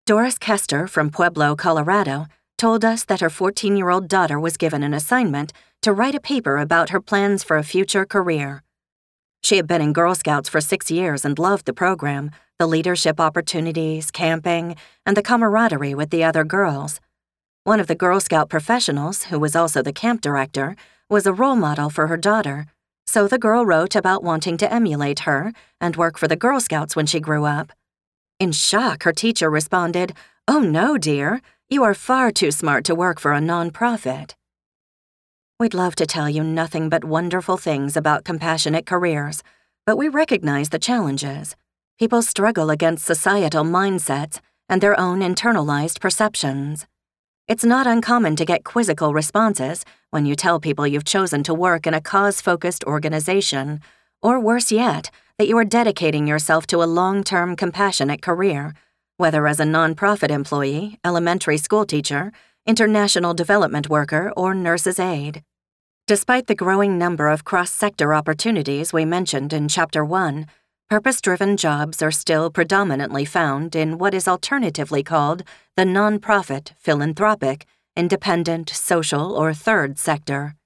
Doris Kester from Pueblo, Colorado, told us that her 14-year-old daughter was given an assignment to write a paper about her plans for a future career. She had been in Girl Scouts for 6 years and loved the program, the leadership opportunities, camping, and the camaraderie with the other girls. One of the Girl Scout professionals, who was also the camp director, was a role model for her daughter, so the girl wrote about wanting to emulate her and work for the Girl Scouts when she grew up. In shock, her teacher responded, "Oh no, dear, you are far too smart to work for a nonprofit." We'd love to tell you nothing but wonderful things about compassionate careers, but we recognize the challenges. People struggle against societal mindsets and their own internalized perceptions. It's not uncommon to get quizzical responses when you tell people you've chosen to work in a cause-focused organization, or worse yet, that you are dedicating yourself to a long-term compassionate career, whether as a nonprofit employee, elementary school teacher, international development worker, or nurse's aide. Despite the growing number of cross-sector opportunities we mentioned in Chapter 1, purpose-driven jobs are still predominantly found in what is alternatively called the nonprofit, philanthropic, independent, social, or third sector.